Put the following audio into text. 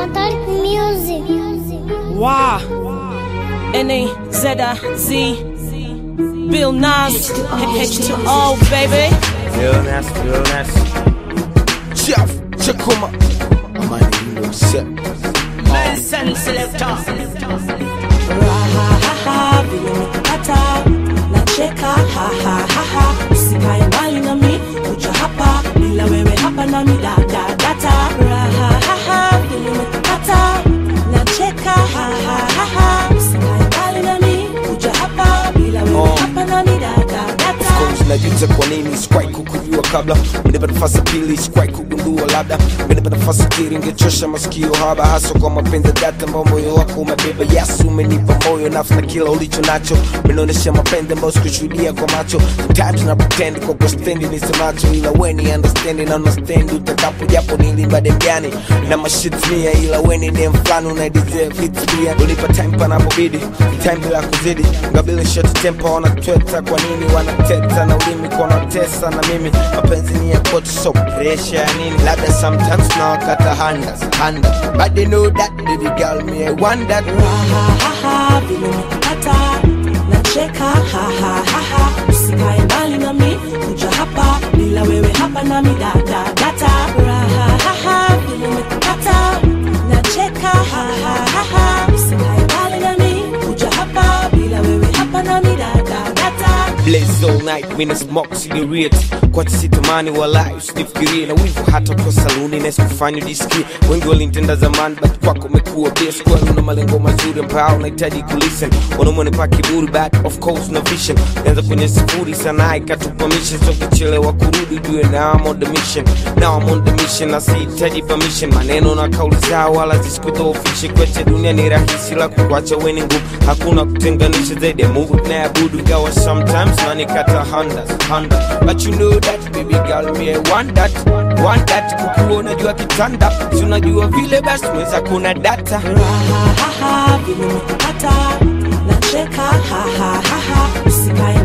Fantastic music. Wow. N-A-Z-I-Z. Bill Nas. H2O, baby. Real nasty. Chef, Chakuma. Amani, you know, set. Medicine selector. Rahahaha, vile nikipata nacheka, hahahaha. Usikae mbali na mi, kuja hapa bila wewe hapa na mi data. Rahahaha, vile nikipata nacheka, hahahaha. Usikae mbali na mi, kuja hapa bila wewe hapa na mi data. Najuta kwa nini sikuwahi kukujua kabla. Menipa nafasi pili sikuwahi kugundua labda. Menipa nafasi kiri ingechosha masikio haba. Hasa kwa mapenzi data ambao moyo wako umebeba. Yesu umenipa moyo nafsi na kila ulicho nacho. Menionesha mapenzi ambao sikushuhudia kwa macho. Sometimes na pretend kwa kustendi nisemacho. Ila weni understanding na understand utakapo japo nilimba dem gani. Na mashit mia ila weni dem flani unaideserve hits pia. Unipa time panapobidi, time bila kuzidi. Ngabili short tempo wanatweta kwa nini wanateta na ulimi kwa natesa na mimi. Mapenzi ni ya kote so pressure ya nini. Labda sometimes na wakata handa but they know that baby girl me I want that. Rahahaha, vile nikipata nacheka, hahahaha. Usikae mbali na mi, kuja hapa bila wewe hapa na mi data. Rahahaha, vile nikipata nacheka, hahahaha. Usikae mbali na mi, kuja hapa bila wewe hapa na mi data. Blaze all night, mina smoke cigarette. Kwa tisitamani walai, usinifikirie. Na wivu hata kwa saluni, nesi kufanya disikie. Wengi walintenda zamani, but kwako mekuwa best. Kwa una malengo mazuri ambao unahitaji kulisten. Wanaume pa kiburi, but of course na vision. Nianza kwenye sifuri sana, ikatupa mission. So kichelewa kurudi, jue now I'm on the mission. Now I'm on the mission, na sihitaji permission. Maneno na kauli zao, wala zisikudhoofishe. Kweche dunia ni rahisi, la kukuacha weni ngumu. Hakuna kutenganisha zaidi ya Mungu tunayeabudu. Ingawa sometimes nani kata hundreds. But you know that baby girl me I want that. Kukuona jua kitanda. Si unajua vile basi mweza kuna data. Rahahaha, vile nikipata nacheka, hahahaha. Usikae